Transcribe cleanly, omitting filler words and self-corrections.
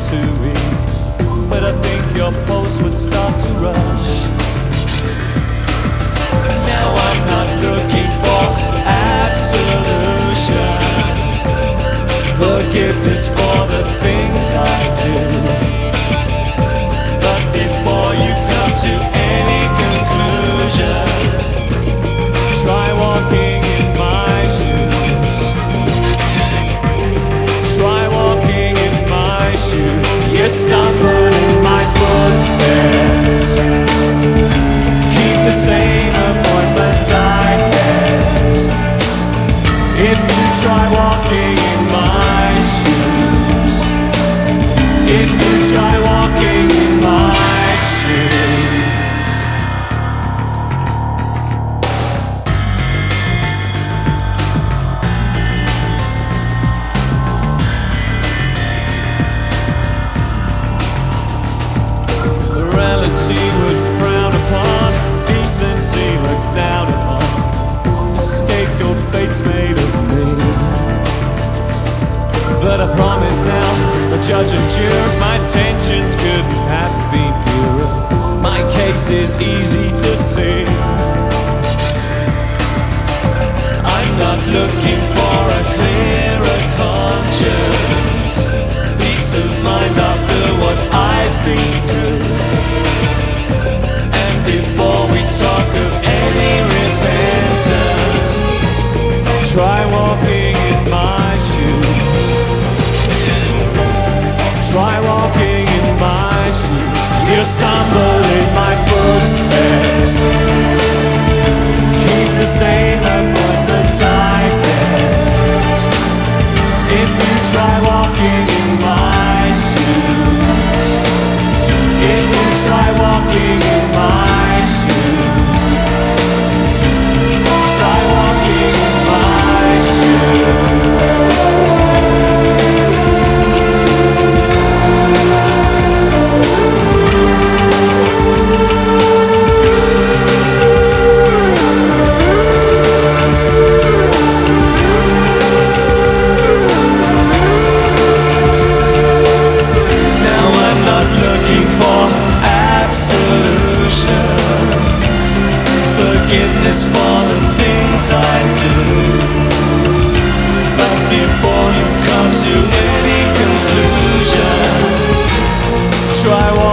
to eat, but I think your pulse would start to rush. Now I'm not looking for absolution, forgiveness for the things I do. But before you come to any conclusion, try walking in my shoes. Try walking in my shoes. You stumble in my footsteps. Keep the same appointments I get. If you try walking in my shoes, if you try walking in my shoes. Morality would frown upon, decency look down upon. The scapegoat fate's made of me. But I promise now, the judge and jurors, my intentions couldn't have been purer. My case is easy to see. I'm not looking for a clearer conscience, peace of mind after what I've been through. And before we talk of any repentance, try walking in my shoes. Try walking in my shoes. You stumble in my footsteps. Keep the same appointments I get. If you try walking in my shoes, if you try walking in my shoes, try walking in my shoes. Forgiveness for the things I do. But before you come to any conclusions, try